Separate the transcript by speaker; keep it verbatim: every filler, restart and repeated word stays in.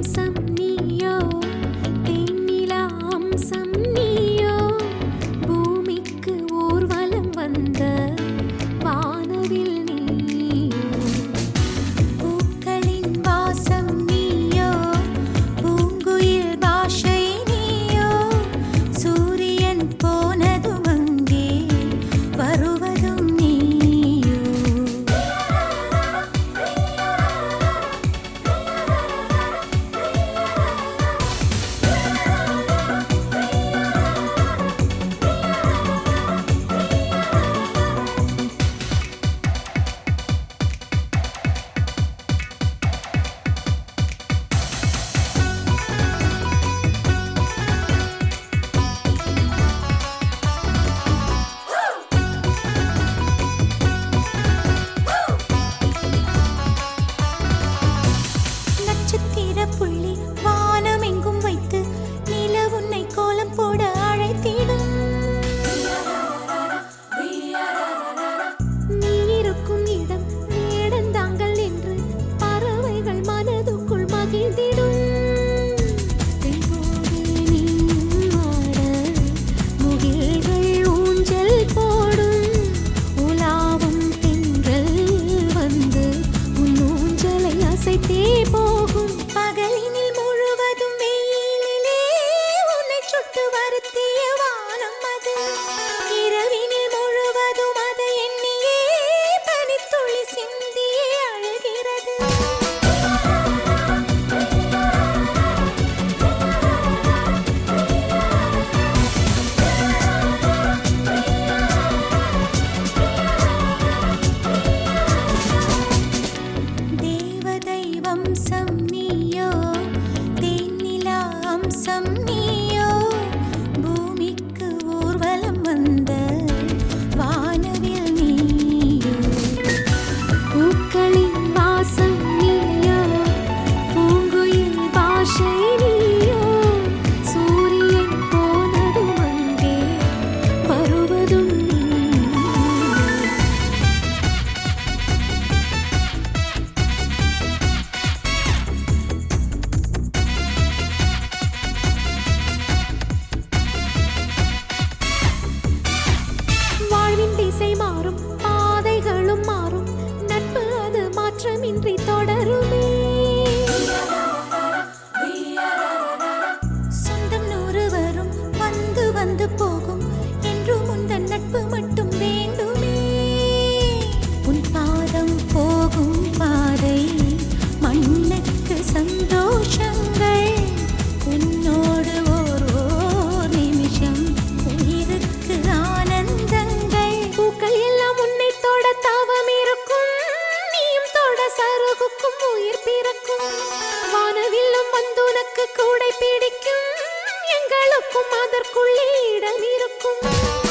Speaker 1: வம்சம் நீயோ தேனிலா அம்சம் நீயோ பூமிக்கு ஊர்வலம் வந்த வானவில் நீயோ பூக்களின் வாசம் நீயோ பூங்குயில் பாஷை நீயோ சூரியன் போனதும் அங்கே வருவதும் நீயோ நட்சத்திர புள்ளி வானமெங்கும் வைத்து நில உன்னை கோலம் போட அழைத்திடும் நீ இருக்கும் இடம் வேடந்தாங்கள் என்று பறவைகள் மனதுக்குள் மகிழ்ந்திடும் தென்போடு நீயும் ஆட முகில்கள் ஊஞ்சல் போடும் உலாவும் தென்றல் வந்து உன் ஊஞ்சலை அசைத்தே போகும் பகலினில் முழுவதும் வெயிலிலே உன்னை சுட்டு வருத்திய வானம் அது இரவினில் முழுவதும் அதை எண்ணியே பனித்துளி சிந்தியே அழுகிறது தேவதை வம்சம் நீயோ தேனிலா அம்சம் நீயோ பூமிக்கு ஊர்வலம் வந்த வானவில் நீயோ பூக்களின் வாசம் நீயோ பூங்குயில் பாஷை நீயோ சூரியன் போனதும் அங்கே வருவதும் நீயோ வாழ்வின் திசை மாறும் பாதைகளும் மாறும் நட்பு அது மாற்றமின்றி தொடருமே சொந்தம் நூறு வரும் வந்து வந்து போகும் என்றும் உந்தன் நட்பு மட்டும் வேண்டுமே உன் பாதம் போகும் பாதை மண்ணுக்கு சந்தோஷங்கள் உன்னோடு ஓர் ஓர் நிமிஷம் உயிருக்கு ஆனந்தங்கள் பூக்கள் எல்லாம் உன்னை தொட தாவம் இருக்கும் நீயும் தொட சருகுக்கும் உயிர் பிறக்கும் வானவில்லும் வந்து உனக்கு கூடை பிடிக்கும் எங்களுக்கும் அதற்குள்ளே இடம் இருக்கும்